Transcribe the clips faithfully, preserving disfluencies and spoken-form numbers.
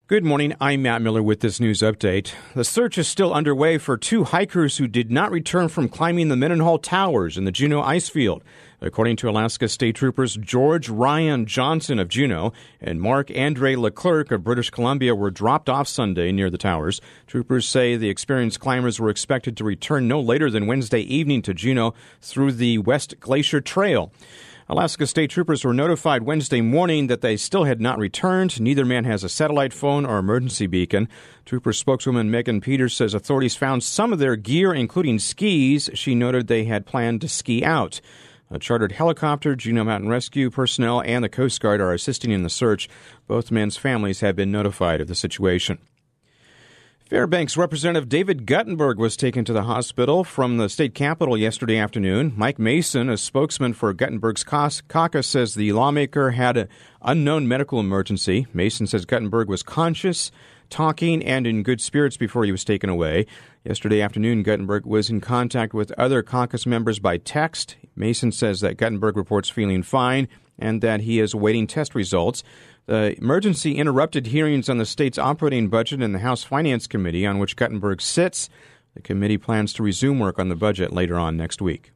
Good morning. I'm Matt Miller with this news update. The search is still underway for two hikers who did not return from climbing the Mendenhall Towers in the Juneau ice field. According to Alaska State Troopers, George Ryan Johnson of Juneau and Mark Andre Leclerc of British Columbia were dropped off Sunday near the towers. Troopers say the experienced climbers were expected to return no later than Wednesday evening to Juneau through the West Glacier Trail. Alaska State Troopers were notified Wednesday morning that they still had not returned. Neither man has a satellite phone or emergency beacon. Trooper spokeswoman Megan Peters says authorities found some of their gear, including skis. She noted they had planned to ski out. A chartered helicopter, Juneau Mountain Rescue personnel, and the Coast Guard are assisting in the search. Both men's families have been notified of the situation. Fairbanks Representative David Guttenberg was taken to the hospital from the state capitol yesterday afternoon. Mike Mason, a spokesman for Guttenberg's caucus, says the lawmaker had an unknown medical emergency. Mason says Guttenberg was conscious, talking, and in good spirits before he was taken away. Yesterday afternoon, Guttenberg was in contact with other caucus members by text. Mason says that Guttenberg reports feeling fine and that he is awaiting test results. The emergency interrupted hearings on the state's operating budget in the House Finance Committee, on which Guttenberg sits. The committee plans to resume work on the budget later on next week.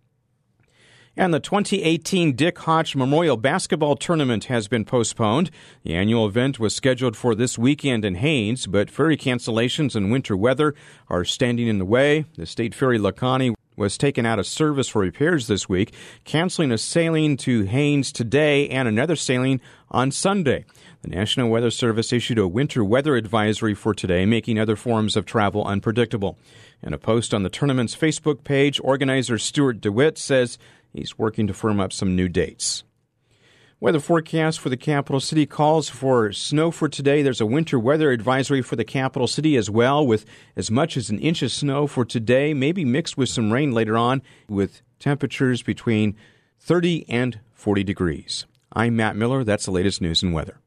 And the twenty eighteen Dick Hotch Memorial Basketball Tournament has been postponed. The annual event was scheduled for this weekend in Haines, but ferry cancellations and winter weather are standing in the way. The state ferry Laconnie was taken out of service for repairs this week, canceling a sailing to Haines today and another sailing on Sunday. The National Weather Service issued a winter weather advisory for today, making other forms of travel unpredictable. In a post on the tournament's Facebook page, organizer Stuart DeWitt says he's working to firm up some new dates. Weather forecast for the capital city calls for snow for today. There's a winter weather advisory for the capital city as well, with as much as an inch of snow for today, maybe mixed with some rain later on, with temperatures between thirty and forty degrees. I'm Matt Miller. That's the latest news and weather.